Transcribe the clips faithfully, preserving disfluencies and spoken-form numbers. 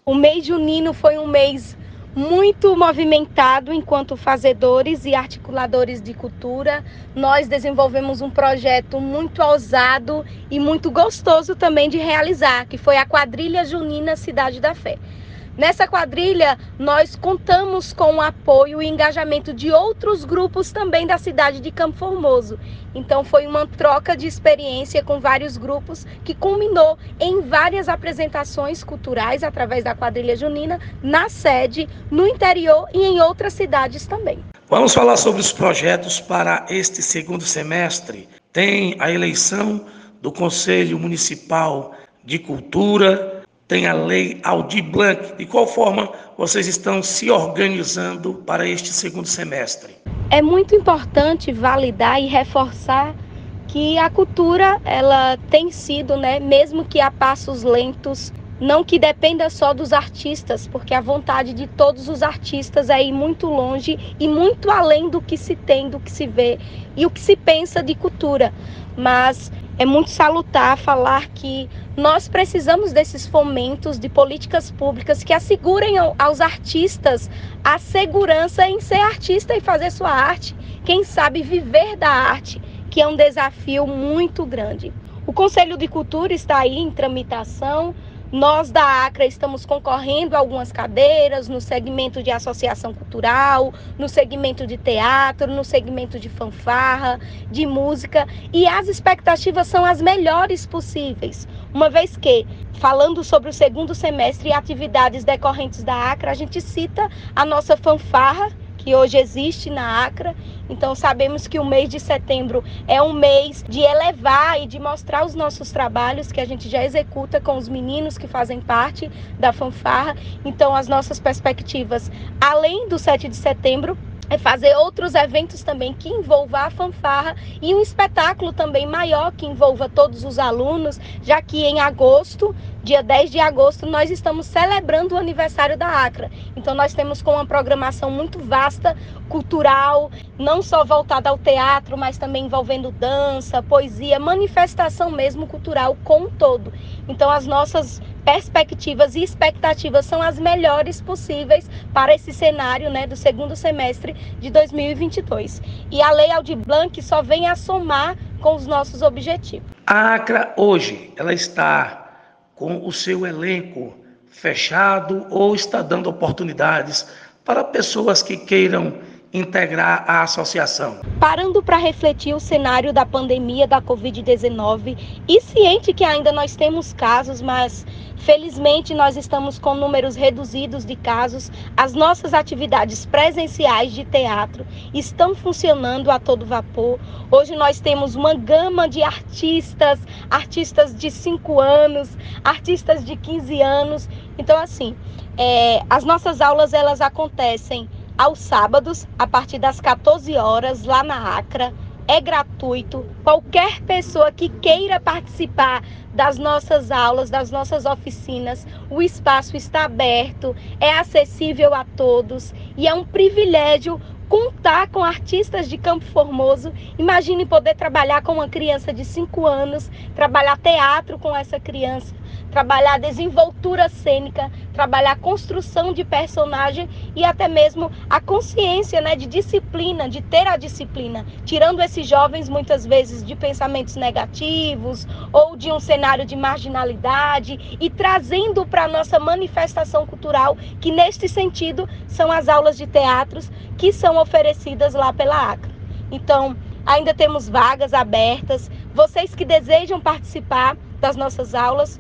O mês junino foi um mês muito movimentado enquanto fazedores e articuladores de cultura. Nós desenvolvemos um projeto muito ousado e muito gostoso também de realizar, que foi a Quadrilha Junina Cidade da Fé. Nessa quadrilha, nós contamos com o apoio e engajamento de outros grupos também da cidade de Campo Formoso. Então foi uma troca de experiência com vários grupos que culminou em várias apresentações culturais através da Quadrilha Junina, na sede, no interior e em outras cidades também. Vamos falar sobre os projetos para este segundo semestre. Tem a eleição do Conselho Municipal de Cultura, tem a Lei Aldir Blanc. De qual forma vocês estão se organizando para este segundo semestre? É muito importante validar e reforçar que a cultura ela tem sido, né, mesmo que a passos lentos, não que dependa só dos artistas, porque a vontade de todos os artistas é ir muito longe e muito além do que se tem, do que se vê e o que se pensa de cultura. Mas é muito salutar falar que nós precisamos desses fomentos de políticas públicas que assegurem aos artistas a segurança em ser artista e fazer sua arte, quem sabe viver da arte, que é um desafio muito grande. O Conselho de Cultura está aí em tramitação. Nós da ACRA estamos concorrendo a algumas cadeiras no segmento de associação cultural, no segmento de teatro, no segmento de fanfarra, de música, e as expectativas são as melhores possíveis, uma vez que, falando sobre o segundo semestre e atividades decorrentes da ACRA, a gente cita a nossa fanfarra, que hoje existe na ACRA. Então sabemos que o mês de setembro é um mês de elevar e de mostrar os nossos trabalhos que a gente já executa com os meninos que fazem parte da fanfarra. Então as nossas perspectivas, além do sete de setembro, é fazer outros eventos também que envolvam a fanfarra e um espetáculo também maior que envolva todos os alunos, já que em agosto, dia dez de agosto, nós estamos celebrando o aniversário da ACRA. Então nós temos com uma programação muito vasta, cultural, não só voltada ao teatro, mas também envolvendo dança, poesia, manifestação mesmo cultural como um todo. Então as nossas perspectivas e expectativas são as melhores possíveis para esse cenário, né, do segundo semestre de dois mil e vinte e dois. E a Lei Aldir Blanc só vem a somar com os nossos objetivos. A ACRA hoje, ela está com o seu elenco fechado ou está dando oportunidades para pessoas que queiram integrar a associação? Parando para refletir o cenário da pandemia da covid dezenove e ciente que ainda nós temos casos, mas felizmente nós estamos com números reduzidos de casos, as nossas atividades presenciais de teatro estão funcionando a todo vapor. Hoje nós temos uma gama de artistas, artistas de cinco anos, artistas de quinze anos. Então assim, é, as nossas aulas elas acontecem aos sábados, a partir das quatorze horas, lá na ACRA. É gratuito. Qualquer pessoa que queira participar das nossas aulas, das nossas oficinas, o espaço está aberto, é acessível a todos e é um privilégio contar com artistas de Campo Formoso. Imagine poder trabalhar com uma criança de cinco anos, trabalhar teatro com essa criança, trabalhar desenvoltura cênica, trabalhar construção de personagem e até mesmo a consciência, né, de disciplina, de ter a disciplina, tirando esses jovens muitas vezes de pensamentos negativos ou de um cenário de marginalidade e trazendo para a nossa manifestação cultural, que neste sentido são as aulas de teatros que são oferecidas lá pela ACRA. Então, ainda temos vagas abertas. Vocês que desejam participar das nossas aulas,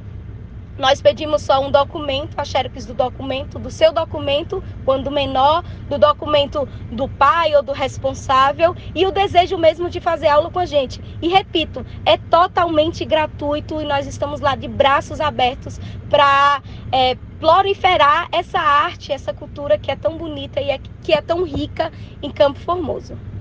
nós pedimos só um documento, a xerox do documento, do seu documento, quando menor, do documento do pai ou do responsável e o desejo mesmo de fazer aula com a gente. E repito, é totalmente gratuito e nós estamos lá de braços abertos para é, proliferar essa arte, essa cultura que é tão bonita e é, que é tão rica em Campo Formoso.